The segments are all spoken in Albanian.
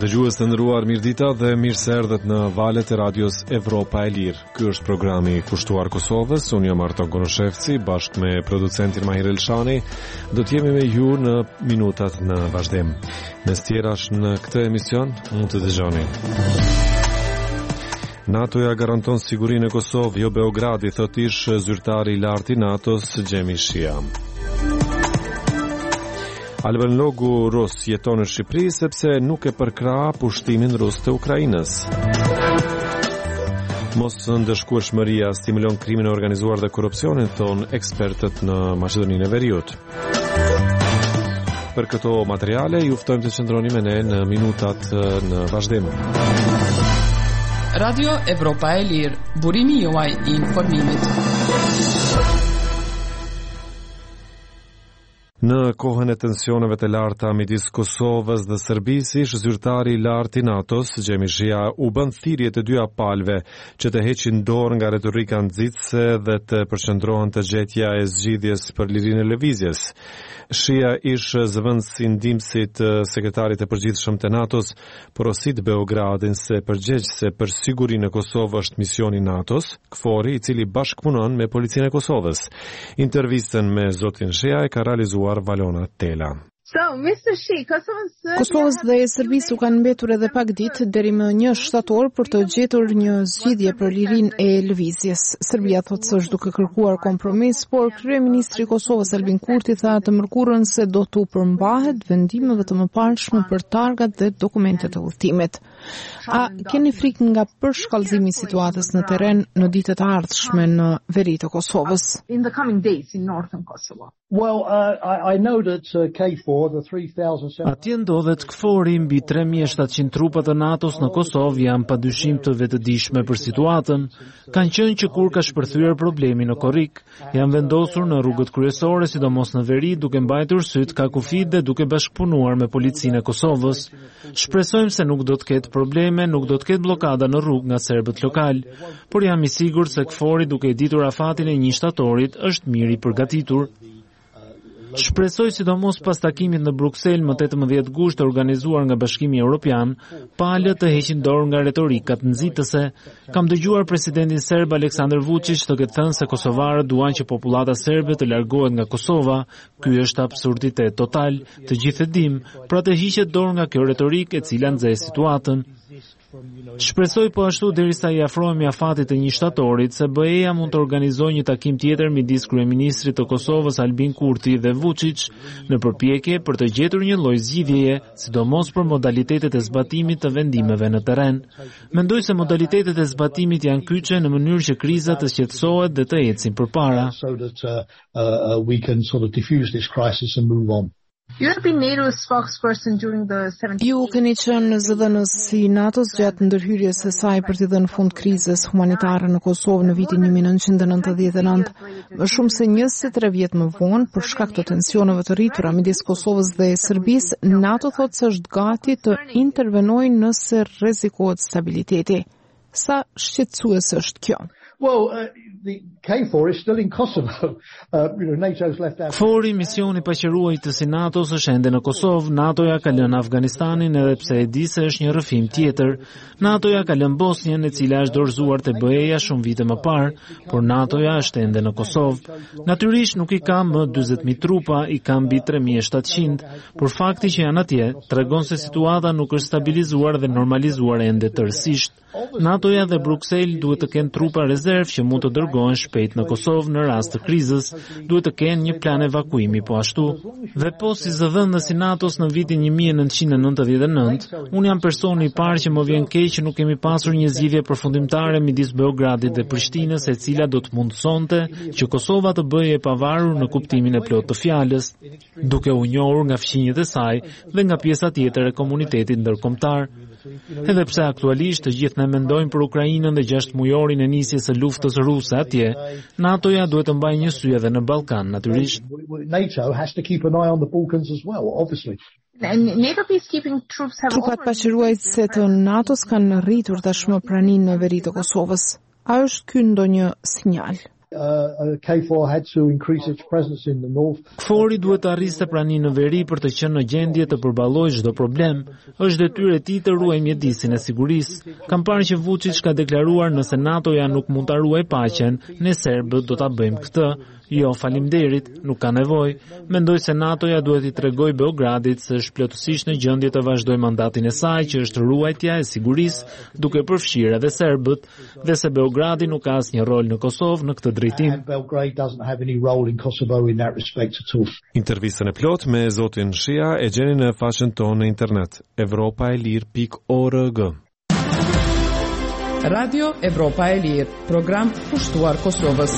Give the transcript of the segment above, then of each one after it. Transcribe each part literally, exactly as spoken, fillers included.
Dëgjues të nderuar, mirëdita dhe mirë se erdhët në valët e radios Evropa e Lirë. Ky është programi i kushtuar Kosovës. Unë jam Arton Konoshevci bashkë me producentin Mahir Elshani. Do të jemi me ju në minutat në vazhdim. Mes tjerash në këtë emision mund të dëgjoni. NATO-ja garanton sigurinë e Kosovë, jo Beogradi, thot ish zyrtari i lartë i NATO-s Xhemi Shia. Alban Logu Rus jeton në Shqipëri sepse nuk e përkrah pushtimin rus të Ukrainës. Mos ndëshkueshmëria stimulon krimin e organizuar dhe korrupsionin, thon ekspertët në Maqedoninë e Veriut. Për këto materiale ju ftojmë të qëndroni me ne në minutat në vazhdim. Radio Evropa e Lirë, burimi juaj i informimit. Në kohën e tensioneve të larta midis Kosovës dhe Serbisë, ish zyrtari i lartë i NATO-s Xhemi Shia u bën thirrje të dy palëve që të heqin dorë nga retorika nxitëse dhe të përqendrohen te gjetja e zgjidhjes për lirinë e lëvizjes. Shia ish zëvendës i ndihmësit sekretarit të përgjithshëm të NATO-s porosit Beogradin se përgjegjëse për sigurinë e Kosovës është misioni i NATO-s, KFOR-i, i cili bashkëpunon me policinë e Kosovës. Intervistën me zotin Shia e ka realizuar Valona Tela. So, mister Shi, Kosovës Kosovës dhe Serbisë u kanë mbetur edhe pak ditë deri më një shtator për të gjetur një zgjidhje për lirinë e lëvizjes. Serbia thotë se është duke kërkuar kompromis, por kryeministri i Kosovës Albin Kurti tha të mërkurën se do të u përmbahet vendimeve të mëparshme për targat dhe dokumentet e udhëtimit. A keni frikë nga përshkallëzimi i situatës në terren në ditët e ardhshme në veri të Kosovës? In the coming days in northern Kosovo. Well, uh, I, I know that uh, K four, the three thousand seven hundred... Atje ndodhet KFOR-i, mbi tre mijë e shtatëqind trupat e NATO-s në Kosovë janë padyshim të vetëdijshme për situatën. Kanë qenë që kur ka shpërthyer problemi në korrik, janë vendosur në rrugët kryesore, sidomos në veri, duke mbajtur syt ka kufit dhe duke bashkëpunuar me policinë e Kosovës. Shpresojmë se nuk do të ketë probleme, nuk do të ketë blokada në rrugë nga serbët lokal, por jam i sigurt se KFOR-i, duke e ditur afatin e një shtatorit, është mirë i përgatitur. Shpresoj sidomos pas takimit në Bruksel më tetëmbëdhjetë gusht të organizuar nga Bashkimi Evropian, palët të heqin dorë nga retorikat nxitëse. Kam dëgjuar presidentin serb Aleksandar Vučić të ketë thënë se kosovarët duan që popullata serbe të largohet nga Kosova. Ky është absurditet total, të gjithë e dim, pra të hiqet dorë nga kjo retorik e cila nxeh situatën. Shpresoj po ashtu derisa i afrohemi afatit të një shtatorit se B E-ja mund të organizojë një takim tjetër midis kryeministrit të Kosovës Albin Kurti dhe Vučić në përpjekje për të gjetur një lloj zgjidhjeje, sidomos për modalitetet e zbatimit të vendimeve në terren. Mendoj se modalitetet e zbatimit janë kyçe në mënyrë që kriza të shqetësohet dhe të ecin përpara. So that uh, uh, we can sort of diffuse this crisis and move on. You have been NATO spokesperson during the seventeenth Ju keni qenë zëdhënës i NATO-s gjatë ndërhyrjes së saj për të dhënë fund krizës humanitare në Kosovë në vitin një mijë e nëntëqind e nëntëdhjetë e nëntë. Më shumë se njëzet e tre vjet më vonë, për shkak të tensioneve të rritura midis Kosovës dhe Serbisë, NATO thotë se është gati të intervenojë nëse rrezikohet stabiliteti. Sa shqetësuese është kjo? Well, uh, the K four is still in Kosovo. Uh, you know, NATO's left out. KFOR-i, misioni paqëruajtës i NATO-s, është ende në Kosovë. NATO-ja ka lënë Afganistanin edhe pse e di se është një rrëfim tjetër. NATO-ja ka lënë Bosnjën, e cila është dorëzuar te B E-ja shumë vite më parë, por NATO-ja është ende në Kosovë. Natyrisht nuk i ka më dyzet mijë trupa, i ka mbi tre mijë e shtatëqind, por fakti që janë atje tregon se situata nuk është stabilizuar dhe normalizuar ende tërësisht. NATO-ja dhe Bruksel duhet të kenë trupa rezervë që mund të dërgohen shpejt në Kosovë në rast të krizës, duhet të kenë një plan evakuimi po ashtu. Dhe po si zëdhënës i NATO-s në vitin një mijë e nëntëqind e nëntëdhjetë e nëntë, unë jam personi i parë që më vjen keq që nuk kemi pasur një zgjidhje përfundimtare midis Beogradit dhe Prishtinës, e cila do të mundësonte që Kosova të bëhej e pavarur në kuptimin e plotë të fjalës, duke u njohur nga fqinjet e saj dhe nga pjesa tjetër e komunitetit ndërkombëtar. Edhe pse aktualisht të gjithë ne mendojmë për Ukrainën dhe gjashtë mujorin e nisjes së luftës ruse atje, NATO-ja duhet të mbajë një sy edhe në Ballkan, natyrisht. NATO has to keep an eye on the Balkans as well, obviously. NATO peacekeeping troops have Trupat paqëruese të NATO-s kanë rritur tashmë praninë në veri të Kosovës. A është ky ndonjë sinjal? Uh, K four had to increase its presence in the north. K four i duhet të arriste praninë në veri për të qenë në gjendje të përballojë çdo problem. Është detyrë e tij të ruajë mjedisin e sigurisë. Kam parë që Vučić ka deklaruar nëse NATO-ja nuk mund ta ruajë paqen, ne serbët do ta bëjmë këtë. Jo, faleminderit, nuk ka nevojë. Mendoj se NATO-ja duhet i tregojë Beogradit se është plotësisht në gjendje të vazhdojë mandatin e saj, që është ruajtja e sigurisë, duke përfshirë edhe serbët, dhe se Beogradi nuk ka asnjë rol në Kosovë në këtë drejtim. Intervistën e plot me zotin Shia e gjeni në faqen tonë në internet evropa e lir pikë org. Radio Evropa e Lirë, program pushtuar Kosovës.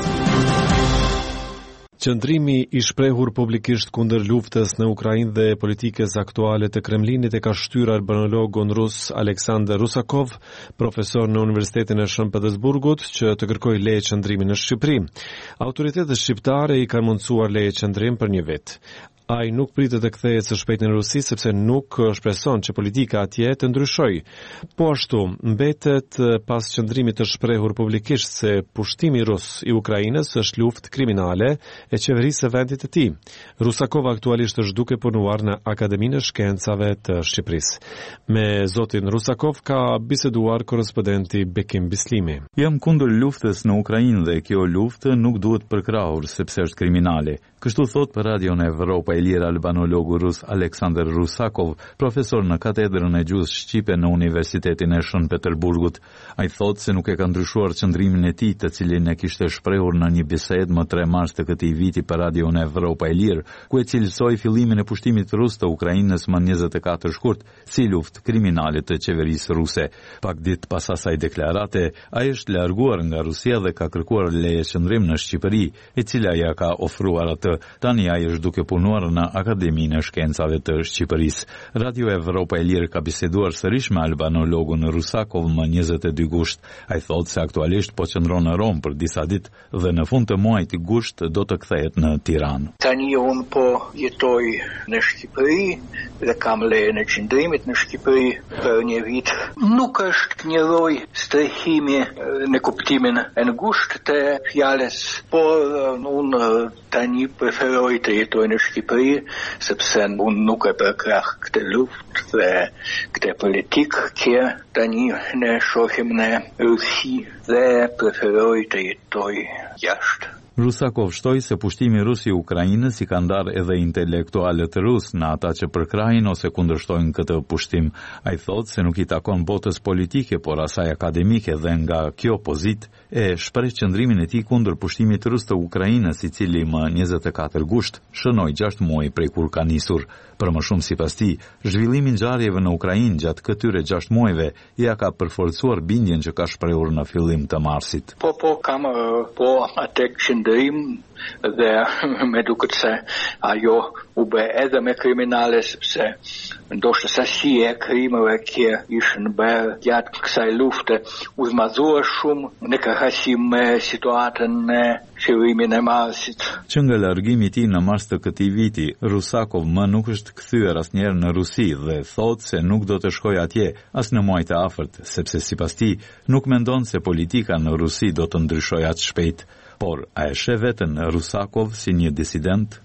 Qëndrimi i shprehur publikisht kundër luftës në Ukrainë dhe politikës aktuale të Kremlinit e ka shtyr albanologun rus Aleksandr Rusakov, profesor në Universitetin e Shën Petersburgut, që të kërkojë leje qëndrimi në Shqipëri. Autoritetet shqiptare i kanë mundsuar leje qëndrim për një vit. Ai nuk pritet të kthehet së shpejti në Rusi sepse nuk shpreson që politika atje të ndryshojë. Po ashtu, mbetet pas qëndrimit të shprehur publikisht se pushtimi rus i Ukrainës është luftë kriminale e qeverisë së vendit të tij. Rusakov aktualisht është duke punuar në Akademinë e Shkencave të Shqipërisë. Me zotin Rusakov ka biseduar korrespondenti Bekim Bislimi. Jam kundër luftës në Ukrainë dhe kjo luftë nuk duhet përkrahur sepse është kriminale. Kështu thot për Radion Evropa e Lirë albanologu rus Aleksandr Rusakov, profesor në katedrën e gjuhës shqipe në Universitetin e Shën Petersburgut. Ai thot se nuk e ka ndryshuar qëndrimin e tij, të cilin e kishte shprehur në një bisedë më tre mars të këtij viti për Radion Evropa e Lirë, ku e cilësoi fillimin e pushtimit rus të Ukrainës më njëzet e katër shkurt si luftë kriminale të qeverisë ruse. Pak ditë pas asaj deklarate, ai është larguar nga Rusia dhe ka kërkuar leje qëndrim në Shqipëri, e cila ja ka ofruar atë. Tani ai është duke punuar në Akademinë e Shkencave të Shqipërisë. Radio Evropa e Lirë ka biseduar sërish me albanologun Rusakov më njëzet e dy gusht. Ai thotë se aktualisht po qëndron në Rom për disa ditë dhe në fund të muajit gusht do të kthehet në Tiranë. Tani unë po jetoj në Shqipëri dhe kam lejen e qëndrimit në Shqipëri për një vit. Nuk është një lloj strehimi në kuptimin e ngushtë të fjalës, por unë tani preferoj të jetoj në Shqipëri, sepse unë nuk e përkrah këtë luftë dhe këtë politikë që tani ne shohim në Rusi dhe preferoj të jetoj jashtë. Rusakov shtoi se pushtimi rus i Ukrainës i ka ndarë edhe intelektualët rus në ata që përkrahin ose kundërshtojnë këtë pushtim. Ai thotë se nuk i takon botës politike, por asaj akademike, dhe nga kjo pozitë e shpreh qëndrimin e tij kundër pushtimit rus të Ukrainës, i cili më njëzet e katër gusht shënoi gjashtë muaj prej kur ka nisur. Për më shumë sipas tij, zhvillimi i ngjarjeve në Ukrainë gjatë këtyre gjashtë muajve ja ka përforcuar bindjen që ka shprehur në fillim të marsit. Po po kam po atë qëndrim dhe me duket se ajo u bë edhe me kriminale, sepse ndoshta sasia e krimeve që ishin bërë gjatë kësaj lufte u zmadhua shumë në krahasim me situatën në qeverimin e marsit. Që nga largimi i tij në mars të këtij viti, Rusakov më nuk është kthyer asnjëherë në Rusi dhe thotë se nuk do të shkojë atje as në muajt e afërt, sepse sipas tij nuk mendon se politika në Rusi do të ndryshojë aq shpejt. Por a e sheh veten Rusakov si një disident?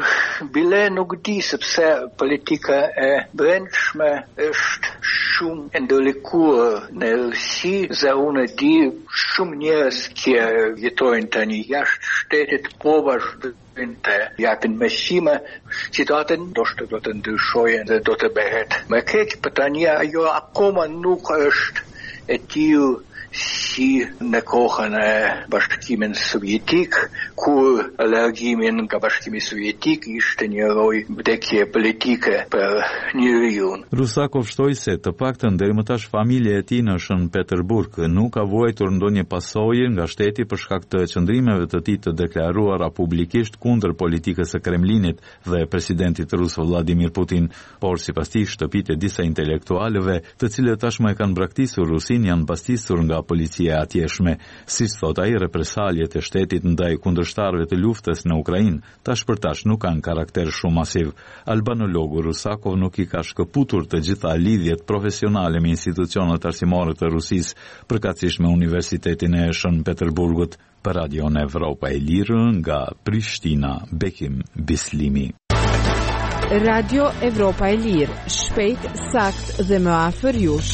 Bile nuk di, sepse politika e brendshme është shumë e ndërlikuar në Rusi dhe unë di shumë njerëz që jetojnë tani jashtë shtetit po vazhdojnë të japin mësime, situatën ndoshta do të ndryshojë dhe do të bëhet më keq, por tani ajo akoma nuk është e tillë si në kohën e Bashkimit Sovjetik, kur largimin nga Bashkimi Sovjetik ishte një lloj vdekje politike për njeriu. Rusakov shtoi se të paktën deri më tash familja e tij në Shën Petersburg nuk ka vuajtur ndonjë pasojë nga shteti për shkak të qëndrimeve të tij të deklaruara publikisht kundër politikës së Kremlinit dhe presidentit rus Vladimir Putin, por sipas tij shtëpitë e disa intelektualëve, të cilët tashmë e kanë braktisur Rusin, janë pastisur nga policia e atjeshme. Si thot ai, represaljet e shtetit ndaj kundërshtarëve të luftës në Ukrainë tash për tash nuk kanë karakter shumë masiv. Albanologu Rusakov nuk i ka shkëputur të gjitha lidhjet profesionale me institucionet arsimore të Rusisë, përkatësisht me Universitetin e Shën Peterburgut. Për Radion Evropa e Lirë nga Prishtina, Bekim Bislimi. Radio Evropa e Lirë, shpejt, sakt dhe më afër jush.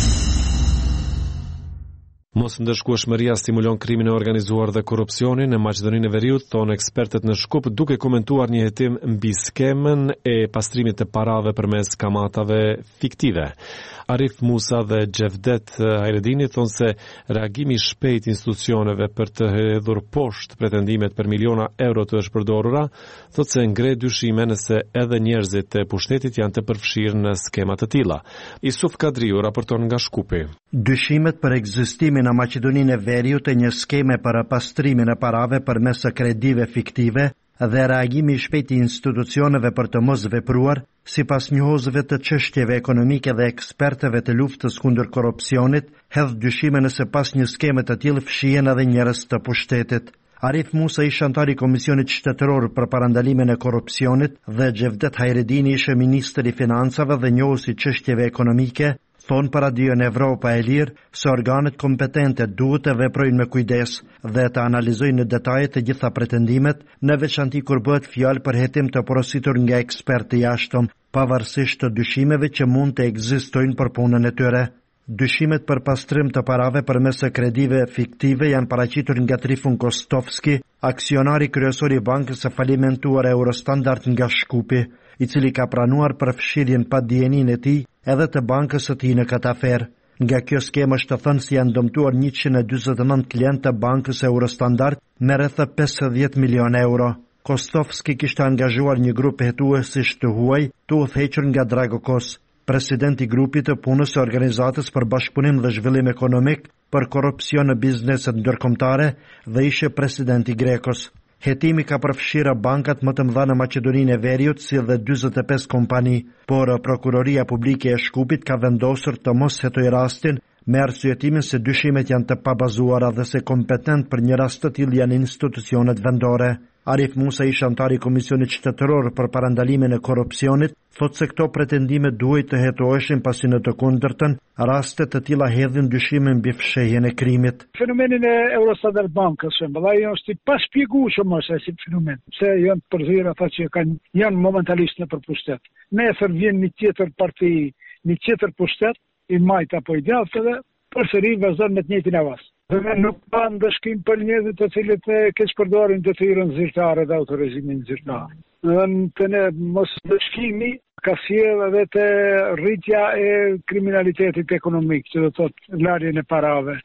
Mos ndëshkueshmëria stimulon krimin e organizuar dhe korrupsionin në Maqedoninë e Veriut, thonë ekspertët në Shkup, duke komentuar një hetim mbi skemën e pastrimit të parave përmes kamatave fiktive. Arif Musa dhe Gjevdet Hajredini thonë se reagimi shpejt institucioneve për të hedhur poshtë pretendimet për miliona euro të është përdorura, thotë se ngre dyshime nëse edhe njerëzit e pushtetit janë të përfshirë në skema të tilla. Isuf Kadriu raporton nga Shkupi. Dyshimet për ekzistimin në Maqedoninë e Veriut të një skeme për pastrimin e parave përmes kredive fiktive dhe reagimi i shpejt i institucioneve për të mos vepruar, sipas njohësve të çështjeve ekonomike dhe ekspertëve të luftës kundër korrupsionit, hedh dyshime nëse pas një skeme të tillë fshihen edhe njerëz të pushtetit. Arif Musa ish antar i Komisionit Shtetëror për parandalimin e korrupsionit dhe Gjevdet Hajredini ishte ministri i financave dhe njohës i çështjeve ekonomike, thonë për Radion Evropa e Lirë se organet kompetente duhet të veprojnë me kujdes dhe të analizojnë në detaje të gjitha pretendimet, në veçanti kur bëhet fjalë për hetim të porositur nga ekspertë jashtëm, pavarësisht të dyshimeve që mund të ekzistojnë për punën e tyre. Dyshimet për pastrim të parave përmes kredive fiktive janë paraqitur nga Trifun Kostovski, aksionari kryesor i bankës së falimentuar Eurostandard nga Shkupi, i cili ka pranuar përfshirjen pa dijenin e tij edhe të bankës së tij në këtë aferë. Nga kjo skemë është të thënë se janë dëmtuar njëqind e dyzet e nëntë klientë të bankës Eurostandard me rreth pesëdhjetë milion euro. Kostovski kishte angazhuar një grup hetuesish të huaj të udhëhequr nga Dragokos, president i grupit të punës së organizatës për bashkëpunim dhe zhvillim ekonomik për korrupsion në bizneset ndërkombëtare dhe ishte president i Grekos. Hetimi ka përfshirë bankat më të mëdha në Maqedoninë e Veriut si dhe dyzet e pesë kompani, por Prokuroria Publike e Shkupit ka vendosur të mos hetoj rastin me arsyetimin se dyshimet janë të pabazuara dhe se kompetent për një rast të tillë janë institucionet vendore. Arif Musa ish antar i Komisionit Shtetëror për parandalimin e korrupsionit, thotë se këto pretendime duhet të hetoheshin pasi në të kundërtën raste të tilla hedhin dyshime mbi fshehjen e krimit. Fenomenin e Eurostandard Bankës, shembull, ai është i pashpjegueshëm është si fenomen, pse janë përzierë ata që kanë janë momentalisht në pushtet. Nesër vjen një tjetër parti, një tjetër pushtet, i majt apo i djathtë dhe përsëri vazhdon me të njëjtin avaz. Dhe nuk ka ndëshkim për njerëzit të cilët e keq përdorin detyrën zyrtare dhe autorizimin zyrtar. Dhe të ne mos ndëshkimi ka sjellë edhe të rritja e kriminalitetit ekonomik, që do të thotë larjen e parave,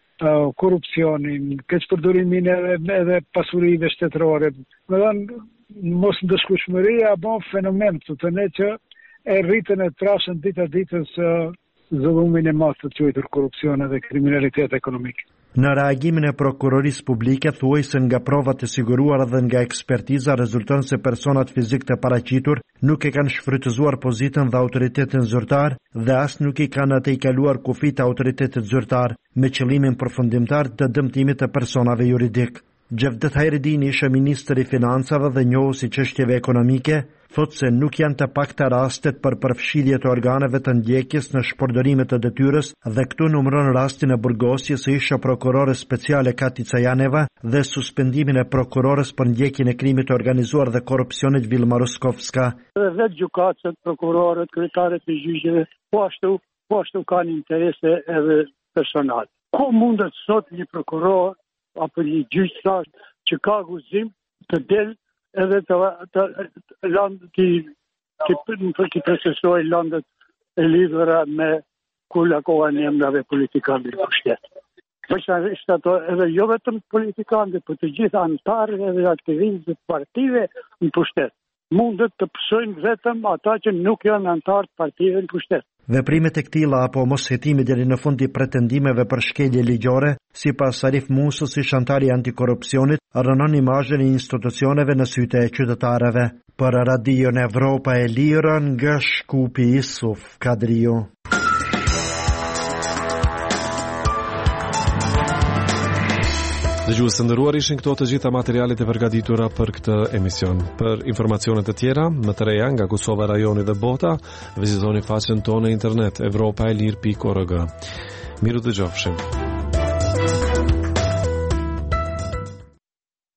korrupsionin, keq përdorimin edhe, edhe pasurive shtetërore. Do të mos ndëshkueshmëria bën fenomen të ne që e rritën e trashën dita ditës zëllumin e madh të quajtur korrupsione dhe kriminalitet ekonomik. Në reagimin e prokurorisë publike thuaj se nga provat e siguruara dhe nga ekspertiza rezulton se personat fizik të paraqitur nuk e kanë shfrytëzuar pozitën dhe autoritetin zyrtar dhe as nuk i kanë atë i kaluar kufit autoritetit zyrtar me qëllimin përfundimtar të dëmtimit të personave juridik. Gjevdet Hajredini ishte ministër i financave dhe njohës i çështjeve ekonomike, thotë se nuk janë të pakta rastet për përfshirje të organeve të ndjekjes në shpërdorime të detyrës dhe këtu numëron rastin e burgosjes së ish prokurore speciale Katica Janeva dhe suspendimin e prokurores për ndjekjen e krimit të organizuar dhe korrupsionit Vilma Ruskovska. Dhe gjykatët, prokurorët, kryetarët e gjyqeve, po ashtu, po ashtu kanë interese edhe personale. Ku mundet sot një prokuror apo një gjyqtar që ka guzim të del edhe të, të, të landë të, të, të procesoj landet e lidhura me kulla koha në emrave politikanë në pushtet. Veçanërisht ato edhe jo vetëm politikanë, por të gjithë antarët edhe aktivistët partive në pushtet. Mundet të pësojnë vetëm ata që nuk janë antarë partive në pushtet. Veprimet e këtilla apo mos hetimi deri në fund i pretendimeve për shkelje ligjore, sipas Arif Musës, ish antari antikorrupsionit, rënon imazhin e institucioneve në sytë e qytetarëve. Për Radion Evropa e Lirë nga Shkupi, Isuf Kadriu. Dëgjues të nderuar, ishin këto të gjitha materialet e përgatitura për këtë emision. Për informacione të tjera, më të reja nga Kosova, rajoni dhe bota, vizitoni faqen tonë në internet evropaelir pikë org. Miru dëgjofshim.